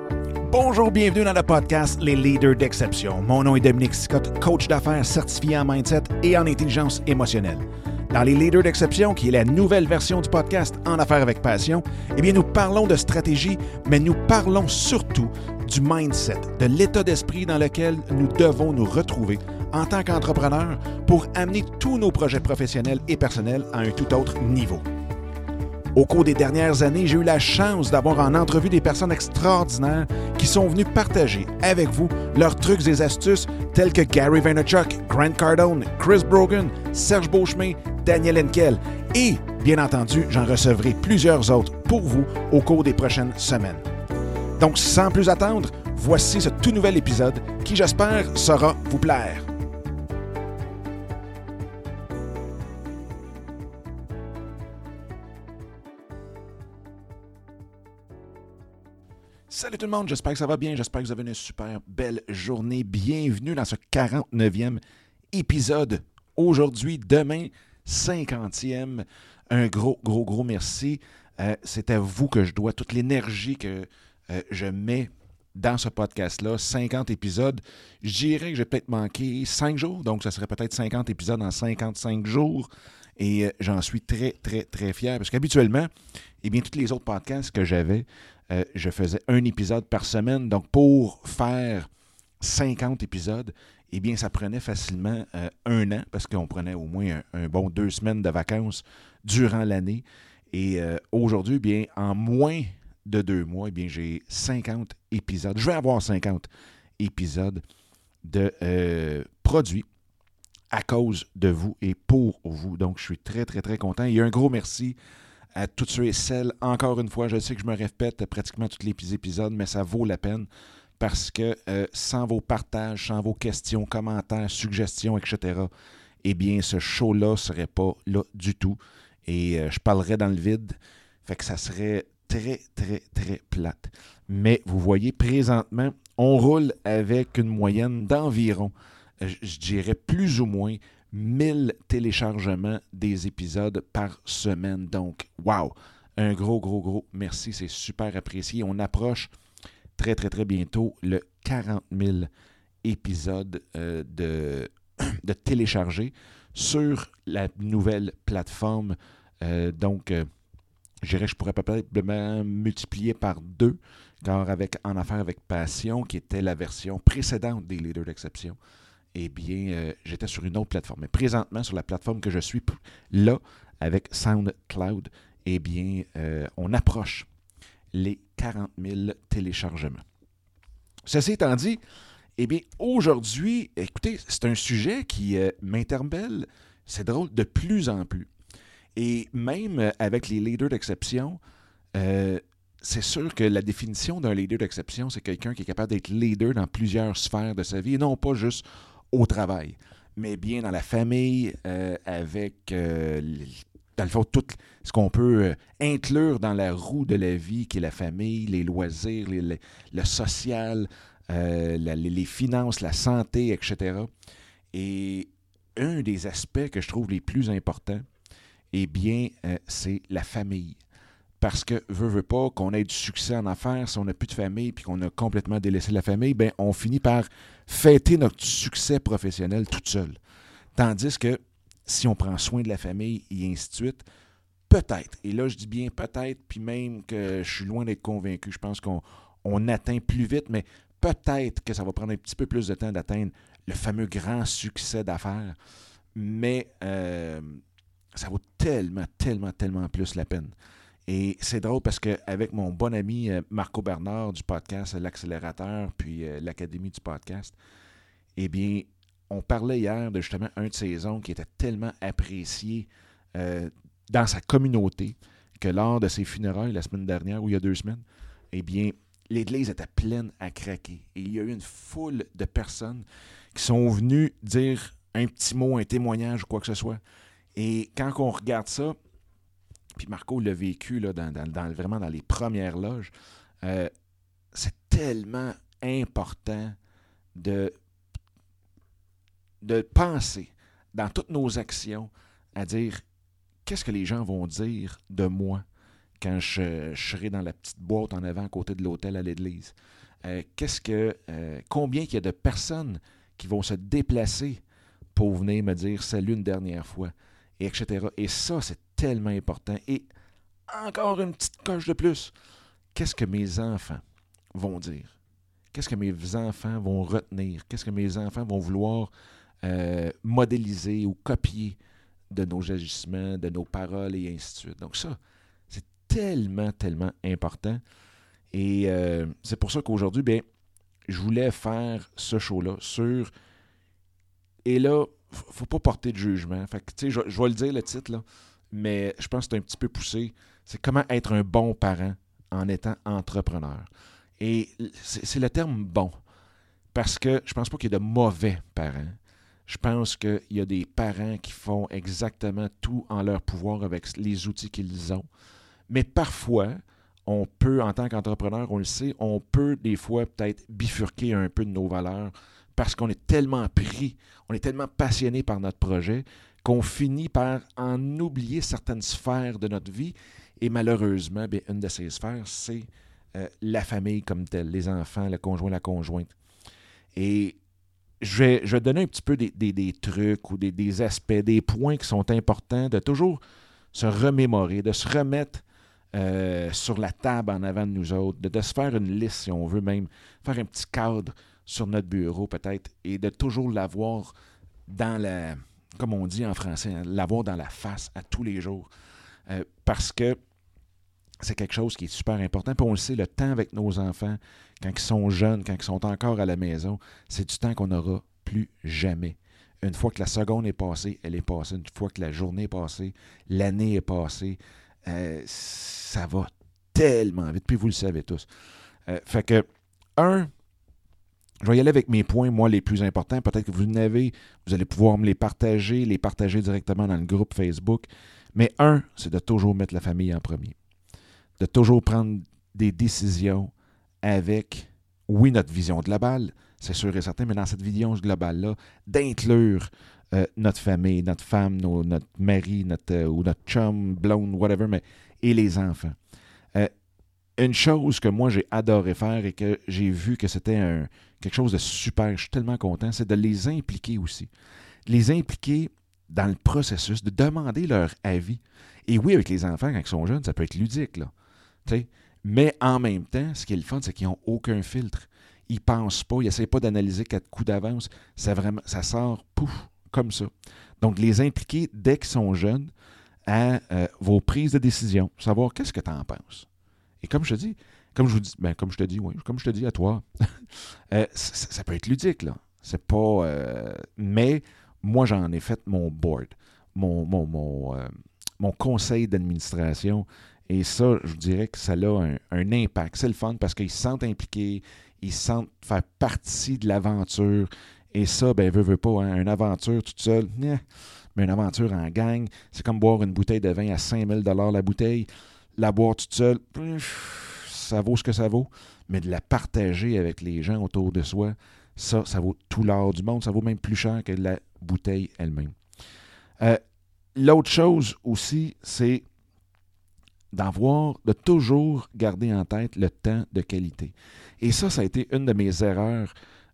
Bonjour, bienvenue dans le podcast Les Leaders d'Exception. Mon nom est Dominique Scott, coach d'affaires certifié en mindset et en intelligence émotionnelle. Dans Les Leaders d'Exception, qui est la nouvelle version du podcast En affaires avec passion, eh bien, nous parlons de stratégie, mais nous parlons surtout du mindset, de l'état d'esprit dans lequel nous devons nous retrouver en tant qu'entrepreneurs pour amener tous nos projets professionnels et personnels à un tout autre niveau. Au cours des dernières années, j'ai eu la chance d'avoir en entrevue des personnes extraordinaires qui sont venues partager avec vous leurs trucs et astuces tels que Gary Vaynerchuk, Grant Cardone, Chris Brogan, Serge Beauchemin, Daniel Henkel et, bien entendu, j'en recevrai plusieurs autres pour vous au cours des prochaines semaines. Donc, sans plus attendre, voici ce tout nouvel épisode qui, j'espère, saura vous plaire. Salut tout le monde, j'espère que ça va bien, j'espère que vous avez une super belle journée. Bienvenue dans ce 49e épisode. Aujourd'hui, demain, 50e. Un gros merci. C'est à vous que je dois toute l'énergie que je mets dans ce podcast-là. 50 épisodes. Je dirais que j'ai peut-être manqué 5 jours, donc ça serait peut-être 50 épisodes en 55 jours. Et j'en suis très fier parce qu'habituellement, eh bien, tous les autres podcasts que j'avais, je faisais un épisode par semaine. Donc, pour faire 50 épisodes, eh bien, ça prenait facilement un an parce qu'on prenait au moins un bon 2 semaines de vacances durant l'année. Et aujourd'hui, bien, en moins de 2 mois, eh bien, j'ai 50 épisodes. Je vais avoir 50 épisodes de produits à cause de vous et pour vous. Donc, je suis très content. Et un gros merci à tous ceux et celles. Encore une fois, je sais que je me répète pratiquement tous les épisodes, mais ça vaut la peine parce que sans vos partages, sans vos questions, commentaires, suggestions, etc., eh bien, ce show-là ne serait pas là du tout. Et je parlerais dans le vide. Fait que ça serait très plate. Mais vous voyez, présentement, on roule avec une moyenne d'environ, je dirais plus ou moins, 1000 téléchargements des épisodes par semaine. Donc, wow! Un gros merci, c'est super apprécié. On approche très bientôt le 40 000 épisodes de télécharger sur la nouvelle plateforme. Donc, je dirais que je pourrais probablement multiplier par 2, car avec En affaires avec passion, qui était la version précédente des Leaders d'Exception, eh bien, j'étais sur une autre plateforme. Mais présentement, sur la plateforme que je suis là, avec SoundCloud, eh bien, on approche les 40 000 téléchargements. Ceci étant dit, eh bien, aujourd'hui, écoutez, c'est un sujet qui m'interpelle, c'est drôle, de plus en plus. Et même avec les leaders d'exception, c'est sûr que la définition d'un leader d'exception, c'est quelqu'un qui est capable d'être leader dans plusieurs sphères de sa vie, et non pas juste au travail, mais bien dans la famille, avec, dans le fond, tout ce qu'on peut inclure dans la roue de la vie, qui est la famille, les loisirs, le social, les finances, la santé, etc. Et un des aspects que je trouve les plus importants, eh bien, c'est la famille. Parce que, veut pas, qu'on ait du succès en affaires, si on n'a plus de famille et qu'on a complètement délaissé la famille, bien, on finit par fêter notre succès professionnel toute seule. Tandis que, si on prend soin de la famille et ainsi de suite, peut-être, et là je dis bien peut-être, puis même que je suis loin d'être convaincu, je pense qu'on atteint plus vite, mais peut-être que ça va prendre un petit peu plus de temps d'atteindre le fameux grand succès d'affaires, mais ça vaut tellement plus la peine. Et c'est drôle parce qu'avec mon bon ami Marco Bernard du podcast L'Accélérateur, puis l'Académie du podcast, eh bien, on parlait hier de justement un de ses oncles qui était tellement apprécié dans sa communauté que lors de ses funérailles la semaine dernière, ou il y a 2 semaines, eh bien, l'église était pleine à craquer. Et il y a eu une foule de personnes qui sont venues dire un petit mot, un témoignage ou quoi que ce soit. Et quand on regarde ça, puis Marco l'a vécu là, vraiment dans les premières loges, c'est tellement important de penser dans toutes nos actions à dire qu'est-ce que les gens vont dire de moi quand je serai dans la petite boîte en avant à côté de l'hôtel à l'église? Combien qu'il y a de personnes qui vont se déplacer pour venir me dire salut une dernière fois, et etc. Et ça, c'est tellement important. Et encore une petite coche de plus. Qu'est-ce que mes enfants vont dire? Qu'est-ce que mes enfants vont retenir? Qu'est-ce que mes enfants vont vouloir modéliser ou copier de nos agissements, de nos paroles et ainsi de suite? Donc ça, c'est tellement, tellement important. Et c'est pour ça qu'aujourd'hui, bien, je voulais faire ce show-là sur... Et là, faut pas porter de jugement. Fait que, tu sais, je vais le dire, le titre, là, mais je pense que c'est un petit peu poussé. C'est comment être un bon parent en étant entrepreneur. Et c'est le terme « bon », parce que je pense pas qu'il y ait de mauvais parents. Je pense qu'il y a des parents qui font exactement tout en leur pouvoir avec les outils qu'ils ont. Mais parfois, on peut, en tant qu'entrepreneur, on le sait, on peut des fois peut-être bifurquer un peu de nos valeurs parce qu'on est tellement pris, on est tellement passionné par notre projet qu'on finit par en oublier certaines sphères de notre vie. Et malheureusement, bien, une de ces sphères, c'est la famille comme telle, les enfants, le conjoint, la conjointe. Et je vais donner un petit peu des trucs ou des aspects, des points qui sont importants, de toujours se remémorer, de se remettre sur la table en avant de nous autres, de se faire une liste, si on veut même, faire un petit cadre sur notre bureau peut-être, et de toujours l'avoir dans la, comme on dit en français, hein, l'avoir dans la face à tous les jours. Parce que c'est quelque chose qui est super important. Puis on le sait, le temps avec nos enfants, quand ils sont jeunes, quand ils sont encore à la maison, c'est du temps qu'on n'aura plus jamais. Une fois que la seconde est passée, elle est passée. Une fois que la journée est passée, l'année est passée. Ça va tellement vite. Puis vous le savez tous. Fait que, je vais y aller avec mes points, moi, les plus importants. Peut-être que vous allez pouvoir me les partager directement dans le groupe Facebook. Mais c'est de toujours mettre la famille en premier. De toujours prendre des décisions avec, oui, notre vision globale, c'est sûr et certain, mais dans cette vision globale-là, d'inclure notre famille, notre femme, notre mari, ou notre chum, blonde, whatever, et les enfants. Une chose que moi, j'ai adoré faire et que j'ai vu que c'était quelque chose de super, je suis tellement content, c'est de les impliquer aussi. Les impliquer dans le processus, de demander leur avis. Et oui, avec les enfants, quand ils sont jeunes, ça peut être ludique, là. T'sais. Mais en même temps, ce qui est le fun, c'est qu'ils n'ont aucun filtre. Ils ne pensent pas, ils n'essaient pas d'analyser 4 coups d'avance. Ça sort, pouf, comme ça. Donc, les impliquer dès qu'ils sont jeunes à vos prises de décision. Savoir qu'est-ce que tu en penses. Et comme je te dis, comme je te dis à toi, ça peut être ludique, là. C'est pas... mais moi, j'en ai fait mon board, mon conseil d'administration. Et ça, je dirais que ça a un impact. C'est le fun parce qu'ils se sentent impliqués, ils se sentent faire partie de l'aventure. Et ça, ben, veut pas, hein, une aventure toute seule, mais une aventure en gang, c'est comme boire une bouteille de vin à 5 000 $ la bouteille. La boire toute seule, ça vaut ce que ça vaut. Mais de la partager avec les gens autour de soi, ça vaut tout l'or du monde. Ça vaut même plus cher que la bouteille elle-même. L'autre chose aussi, c'est de toujours garder en tête le temps de qualité. Et ça a été une de mes erreurs,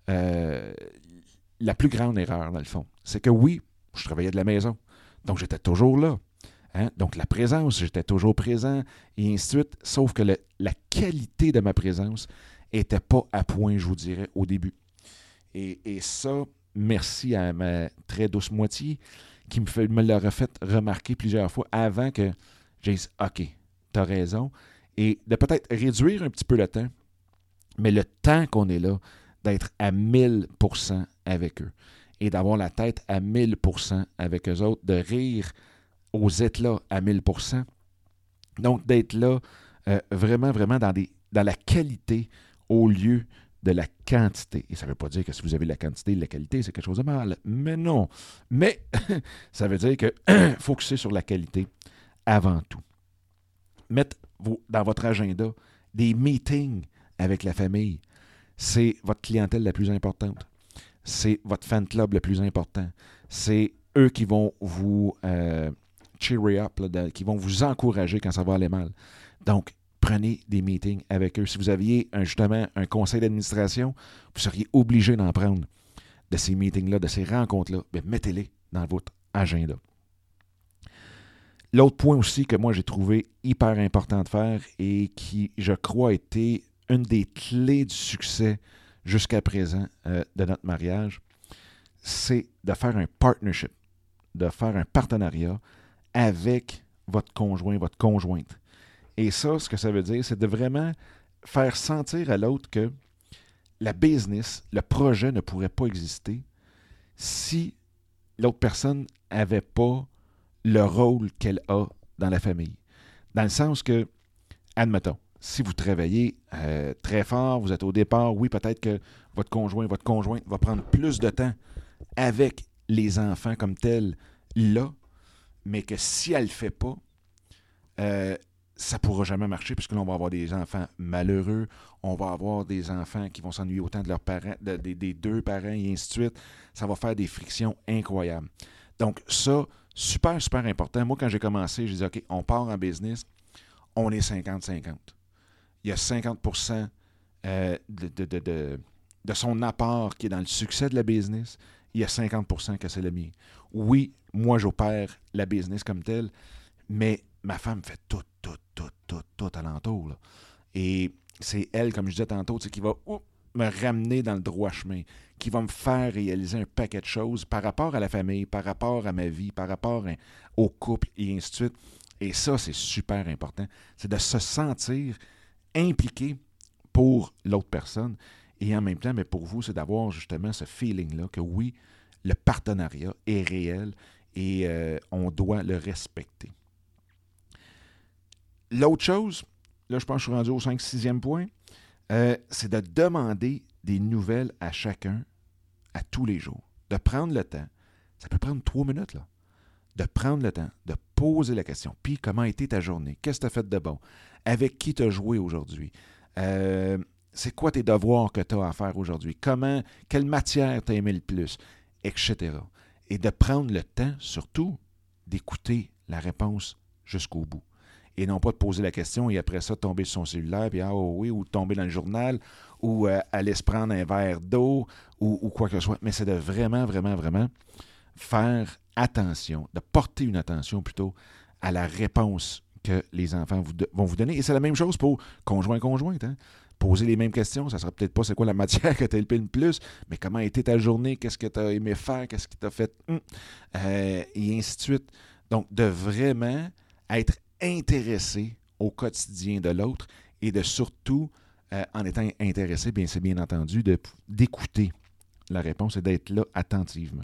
la plus grande erreur, dans le fond. C'est que oui, je travaillais de la maison, donc j'étais toujours là. Hein? Donc la présence, j'étais toujours présent, et ainsi de suite, sauf que la qualité de ma présence n'était pas à point, je vous dirais, au début. Et ça, merci à ma très douce moitié, qui me l'aurait fait remarquer plusieurs fois avant que j'ai dit « OK, t'as raison », et de peut-être réduire un petit peu le temps, mais le temps qu'on est là, d'être à 1000% avec eux, et d'avoir la tête à 1000% avec eux autres, de rire aux éclats à 1000%, donc d'être là vraiment, vraiment dans la qualité au lieu de la quantité. Et ça ne veut pas dire que si vous avez la quantité et la qualité, c'est quelque chose de mal, mais non. Mais ça veut dire que focuser sur la qualité avant tout. Mettre dans votre agenda des meetings avec la famille. C'est votre clientèle la plus importante. C'est votre fan club le plus important. C'est eux qui vont vous cheer up, qui vont vous encourager quand ça va aller mal. Donc, prenez des meetings avec eux. Si vous aviez justement un conseil d'administration, vous seriez obligé d'en prendre de ces meetings-là, de ces rencontres-là. Bien, mettez-les dans votre agenda. L'autre point aussi que moi j'ai trouvé hyper important de faire et qui, je crois, a été une des clés du succès jusqu'à présent de notre mariage, c'est de faire un partnership, de faire un partenariat avec votre conjoint, votre conjointe. Et ça, ce que ça veut dire, c'est de vraiment faire sentir à l'autre que la business, le projet ne pourrait pas exister si l'autre personne n'avait pas le rôle qu'elle a dans la famille. Dans le sens que, admettons, si vous travaillez très fort, vous êtes au départ, oui, peut-être que votre conjoint, votre conjointe va prendre plus de temps avec les enfants comme tels là, mais que si elle ne le fait pas, ça ne pourra jamais marcher, puisque là, on va avoir des enfants malheureux, on va avoir des enfants qui vont s'ennuyer autant de leurs parents, des deux parents, et ainsi de suite. Ça va faire des frictions incroyables. Donc, ça, super, super important. Moi, quand j'ai commencé, je disais, OK, on part en business, on est 50-50. Il y a 50% de son apport qui est dans le succès de la business. Il y a 50% que c'est le mien. Oui, moi, j'opère la business comme telle, mais ma femme fait tout alentour. Là. Et c'est elle, comme je disais tantôt, qui va me ramener dans le droit chemin, qui va me faire réaliser un paquet de choses par rapport à la famille, par rapport à ma vie, par rapport au couple, et ainsi de suite. Et ça, c'est super important. C'est de se sentir impliqué pour l'autre personne. Et en même temps, mais pour vous, c'est d'avoir justement ce feeling-là que oui, le partenariat est réel et on doit le respecter. L'autre chose, là, je pense que je suis rendu au 5-6e point, c'est de demander des nouvelles à chacun à tous les jours. De prendre le temps. Ça peut prendre 3 minutes, là. De prendre le temps, de poser la question. Puis, comment a été ta journée? Qu'est-ce que tu as fait de bon? Avec qui tu as joué aujourd'hui? C'est quoi tes devoirs que tu as à faire aujourd'hui? Quelle matière tu as aimé le plus? Etc. Et de prendre le temps, surtout, d'écouter la réponse jusqu'au bout. Et non pas de poser la question et après ça, tomber sur son cellulaire, puis oui, ou tomber dans le journal, ou aller se prendre un verre d'eau, ou quoi que ce soit. Mais c'est de vraiment, vraiment, vraiment faire attention, de porter une attention plutôt à la réponse que les enfants vont vous donner. Et c'est la même chose pour conjoint-conjointe. Hein? Poser les mêmes questions, ça ne sera peut-être pas c'est quoi la matière que tu as aimé le plus, mais comment a été ta journée, qu'est-ce que tu as aimé faire, qu'est-ce qui t'a fait, et ainsi de suite. Donc, de vraiment être intéressé au quotidien de l'autre et de surtout, en étant intéressé, bien, c'est bien entendu, d'écouter la réponse et d'être là attentivement.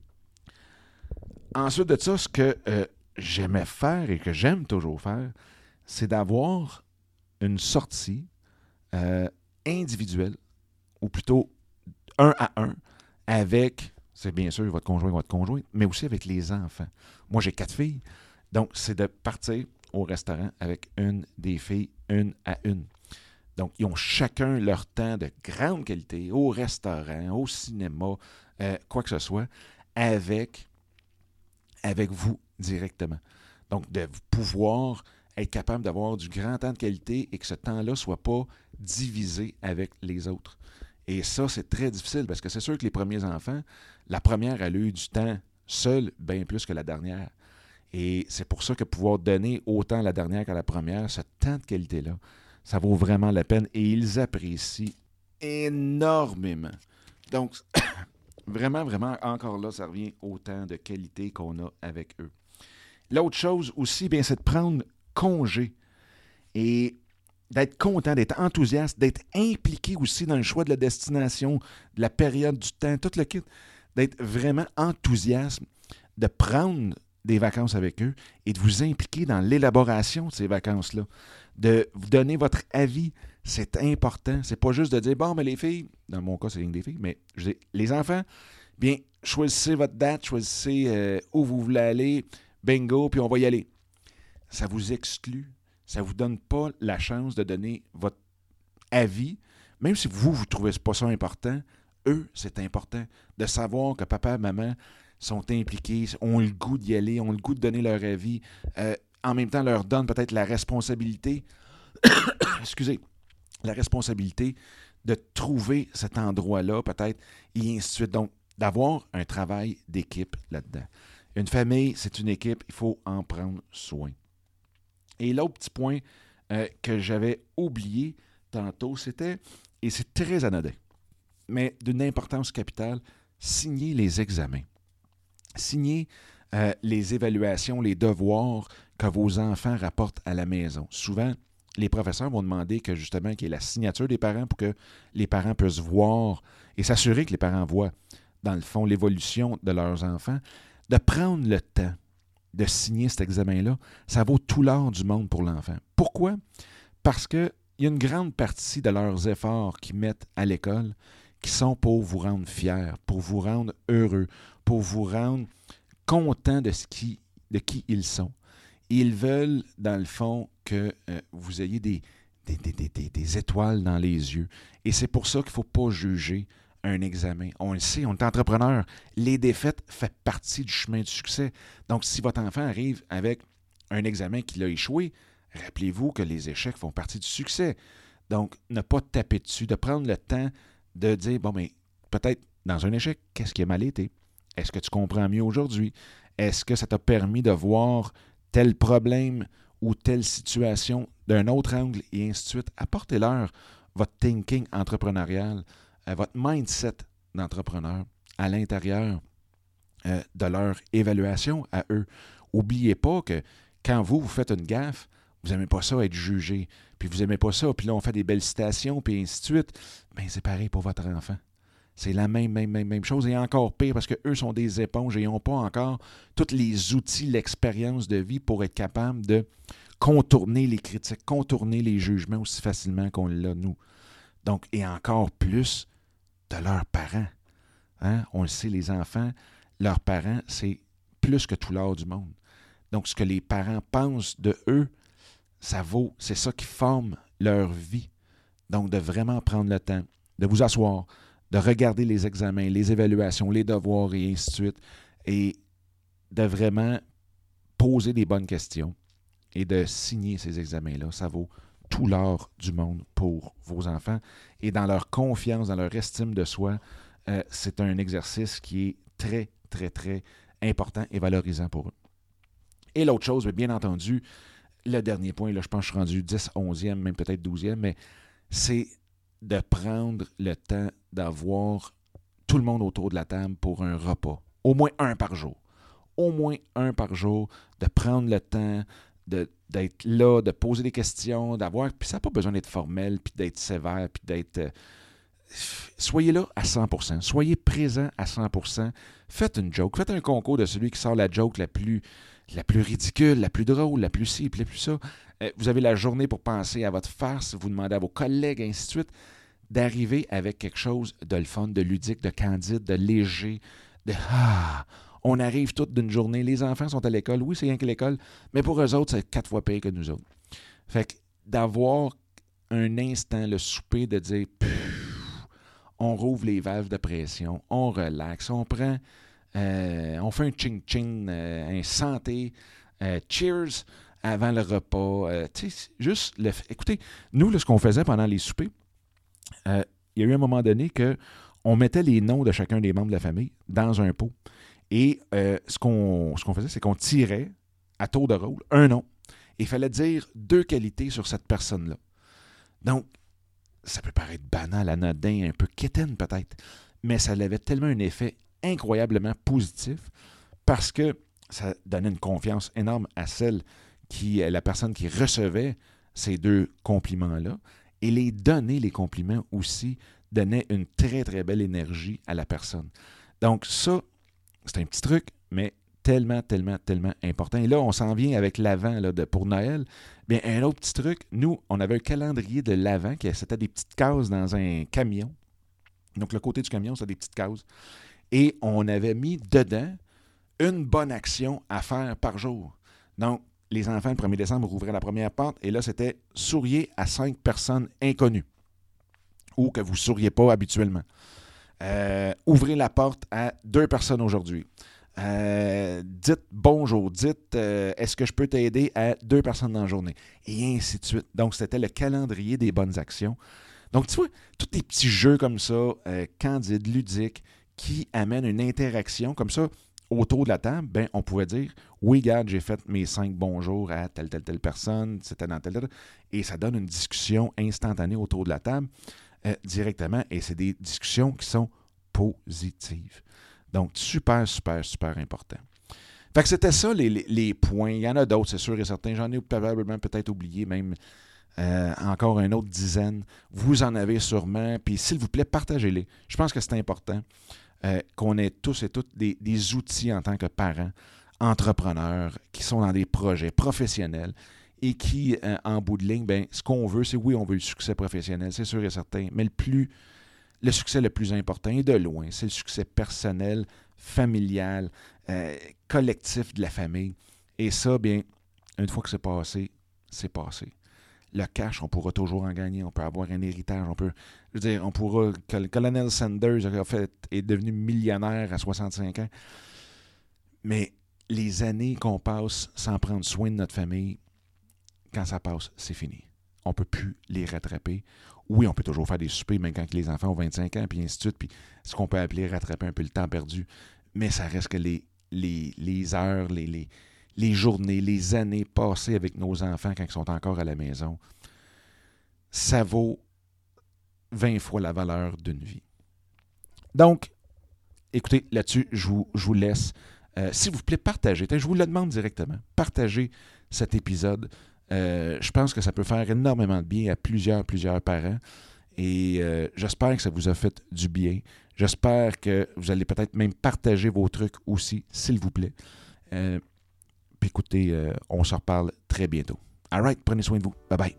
Ensuite de ça, ce que j'aimais faire et que j'aime toujours faire, c'est d'avoir une sortie individuelle, ou plutôt 1 à 1, avec, c'est bien sûr votre conjoint ou votre conjointe, mais aussi avec les enfants. Moi, j'ai 4 filles, donc c'est de partir au restaurant avec une des filles, 1 à 1. Donc, ils ont chacun leur temps de grande qualité au restaurant, au cinéma, quoi que ce soit, avec vous directement. Donc, de pouvoir être capable d'avoir du grand temps de qualité et que ce temps-là ne soit pas divisé avec les autres. Et ça, c'est très difficile parce que c'est sûr que les premiers enfants, la première, elle a eu du temps seule bien plus que la dernière. Et c'est pour ça que pouvoir donner autant à la dernière qu'à la première, ce temps de qualité-là, ça vaut vraiment la peine et ils apprécient énormément. Donc, vraiment, vraiment, encore là, ça revient au temps de qualité qu'on a avec eux. L'autre chose aussi, bien, c'est de prendre congé et d'être content, d'être enthousiaste, d'être impliqué aussi dans le choix de la destination, de la période, du temps, tout le kit, d'être vraiment enthousiaste, de prendre des vacances avec eux et de vous impliquer dans l'élaboration de ces vacances-là, de vous donner votre avis. C'est important. C'est pas juste de dire, bon, mais les filles, dans mon cas, c'est une des filles, mais je dis, les enfants, bien, choisissez votre date, choisissez où vous voulez aller, bingo, puis on va y aller. Ça vous exclut. Ça ne vous donne pas la chance de donner votre avis, même si vous ne trouvez pas ça important, eux, c'est important de savoir que papa et maman sont impliqués, ont le goût d'y aller, ont le goût de donner leur avis. en même temps leur donne peut-être la responsabilité, excusez, la responsabilité de trouver cet endroit-là, peut-être, et ainsi de suite. Donc, d'avoir un travail d'équipe là-dedans. Une famille, c'est une équipe, il faut en prendre soin. Et l'autre petit point que j'avais oublié tantôt, c'était, et c'est très anodin, mais d'une importance capitale, signer les examens. Signer les évaluations, les devoirs que vos enfants rapportent à la maison. Souvent, les professeurs vont demander que justement qu'il y ait la signature des parents pour que les parents puissent voir et s'assurer que les parents voient, dans le fond, l'évolution de leurs enfants. De prendre le temps de signer cet examen-là, ça vaut tout l'or du monde pour l'enfant. Pourquoi? Parce qu'il y a une grande partie de leurs efforts qu'ils mettent à l'école qui sont pour vous rendre fiers, pour vous rendre heureux, pour vous rendre contents de qui ils sont. Ils veulent, dans le fond, que vous ayez des étoiles dans les yeux. Et c'est pour ça qu'il ne faut pas juger un examen. On le sait, on est entrepreneur. Les défaites font partie du chemin du succès. Donc, si votre enfant arrive avec un examen qu'il a échoué, rappelez-vous que les échecs font partie du succès. Donc, ne pas taper dessus, de prendre le temps de dire, bon, mais peut-être dans un échec, qu'est-ce qui a mal été? Est-ce que tu comprends mieux aujourd'hui? Est-ce que ça t'a permis de voir tel problème ou telle situation d'un autre angle et ainsi de suite? Apportez-leur votre thinking entrepreneurial, votre mindset d'entrepreneur à l'intérieur de leur évaluation à eux. N'oubliez pas que quand vous faites une gaffe, vous n'aimez pas ça être jugé, puis vous n'aimez pas ça, puis là on fait des belles citations, puis ainsi de suite. Bien, c'est pareil pour votre enfant. C'est la même chose, et encore pire, parce qu'eux sont des éponges et ils n'ont pas encore tous les outils, l'expérience de vie pour être capables de contourner les critiques, contourner les jugements aussi facilement qu'on l'a, nous. Donc, et encore plus de leurs parents. Hein? On le sait, les enfants, leurs parents, c'est plus que tout l'or du monde. Donc, ce que les parents pensent de eux, ça vaut, c'est ça qui forme leur vie. Donc, de vraiment prendre le temps, de vous asseoir, de regarder les examens, les évaluations, les devoirs et ainsi de suite, et de vraiment poser des bonnes questions et de signer ces examens-là. Ça vaut tout l'or du monde pour vos enfants. Et dans leur confiance, dans leur estime de soi, c'est un exercice qui est très, très, très important et valorisant pour eux. Et l'autre chose, bien entendu, le dernier point, là, je pense que je suis rendu 10, 11e, même peut-être 12e, mais c'est de prendre le temps d'avoir tout le monde autour de la table pour un repas. Au moins un par jour. Au moins un par jour, de prendre le temps d'être là, de poser des questions, d'avoir... Puis ça n'a pas besoin d'être formel, puis d'être sévère, puis d'être... soyez là à 100%. Soyez présent à 100%. Faites une joke. Faites un concours de celui qui sort la joke la plus ridicule, la plus drôle, la plus ci, puis la plus ça. Vous avez la journée pour penser à votre farce, vous demandez à vos collègues, ainsi de suite, d'arriver avec quelque chose de le fun, de ludique, de candide, de léger, de « Ah! » On arrive toute d'une journée, les enfants sont à l'école, oui, c'est rien que l'école, mais pour eux autres, c'est 4 fois pire que nous autres. Fait que d'avoir un instant, le souper, de dire « On rouvre les valves de pression, on relaxe, on prend... on fait un ching-ching, un santé, cheers avant le repas. Juste, écoutez, nous, là, ce qu'on faisait pendant les soupers, il y a eu un moment donné qu'on mettait les noms de chacun des membres de la famille dans un pot. Et ce qu'on faisait, c'est qu'on tirait à tour de rôle un nom. Et il fallait dire 2 qualités sur cette personne-là. Donc, ça peut paraître banal, anodin, un peu quétaine peut-être, mais ça avait tellement un effet incroyablement positif parce que ça donnait une confiance énorme à la personne qui recevait ces 2 compliments-là, et les donner les compliments aussi donnait une très très belle énergie à la personne. Donc ça, c'est un petit truc, mais tellement, tellement, tellement important. Et là, on s'en vient avec l'Avent là, pour Noël. Bien, un autre petit truc, nous, on avait un calendrier de l'Avent, c'était des petites cases dans un camion. Donc le côté du camion, c'était des petites cases. Et on avait mis dedans une bonne action à faire par jour. Donc, les enfants, le 1er décembre, rouvraient la première porte, et là, c'était « Souriez à 5 personnes inconnues » ou que vous ne souriez pas habituellement. Ouvrez la porte à 2 personnes aujourd'hui. dites bonjour, dites est-ce que je peux t'aider à 2 personnes dans la journée, et ainsi de suite. Donc, c'était le calendrier des bonnes actions. Donc, tu vois, tous les petits jeux comme ça, candides, ludiques, qui amènent une interaction comme ça autour de la table, ben, on pouvait dire, oui, regarde, j'ai fait mes 5 bonjours à telle personne, c'était dans telle, et ça donne une discussion instantanée autour de la table directement, et c'est des discussions qui sont positives. Donc, super, super, super important. Fait que c'était ça, les points. Il y en a d'autres, c'est sûr et certain. J'en ai probablement peut-être oublié même encore une autre dizaine. Vous en avez sûrement. Puis, s'il vous plaît, partagez-les. Je pense que c'est important qu'on ait tous et toutes des outils en tant que parents, entrepreneurs, qui sont dans des projets professionnels et qui, en bout de ligne, ben, ce qu'on veut, c'est oui, on veut le succès professionnel, c'est sûr et certain, mais le succès le plus important, et de loin, c'est le succès personnel, familial, collectif de la famille. Et ça, bien, une fois que c'est passé, c'est passé. Le cash, on pourra toujours en gagner. On peut avoir un héritage. On pourra... Le colonel Sanders est devenu millionnaire à 65 ans. Mais les années qu'on passe sans prendre soin de notre famille, quand ça passe, c'est fini. On ne peut plus les rattraper. Oui, on peut toujours faire des soupers, même quand les enfants ont 25 ans, puis ainsi de suite, puis ce qu'on peut appeler rattraper un peu le temps perdu. Mais ça reste que les heures, les journées, les années passées avec nos enfants quand ils sont encore à la maison, ça vaut 20 fois la valeur d'une vie. Donc, écoutez, là-dessus, je vous laisse. S'il vous plaît, partagez. Je vous le demande directement. Partagez cet épisode. Je pense que ça peut faire énormément de bien à plusieurs parents. Et j'espère que ça vous a fait du bien. J'espère que vous allez peut-être même partager vos trucs aussi, s'il vous plaît. Puis écoutez, on se reparle très bientôt. All right, prenez soin de vous. Bye-bye.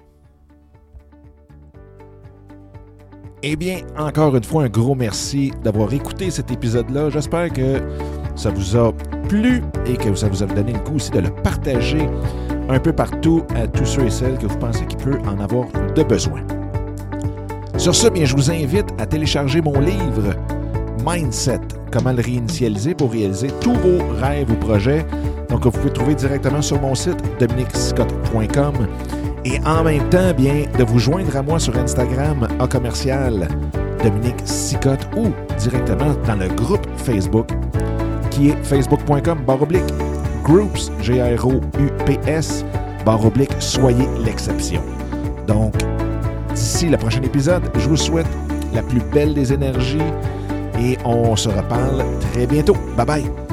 Eh bien, encore une fois, un gros merci d'avoir écouté cet épisode-là. J'espère que ça vous a plu et que ça vous a donné le goût aussi de le partager un peu partout à tous ceux et celles que vous pensez qu'il peut en avoir de besoin. Sur ce, bien, je vous invite à télécharger mon livre Mindset, comment le réinitialiser pour réaliser tous vos rêves ou projets. Donc, vous pouvez le trouver directement sur mon site dominicscott.com. Et en même temps, bien, de vous joindre à moi sur Instagram @Dominique Sicotte ou directement dans le groupe Facebook qui est facebook.com/groups, GROUPS, /soyez l'exception. Donc, d'ici le prochain épisode, je vous souhaite la plus belle des énergies et on se reparle très bientôt. Bye bye!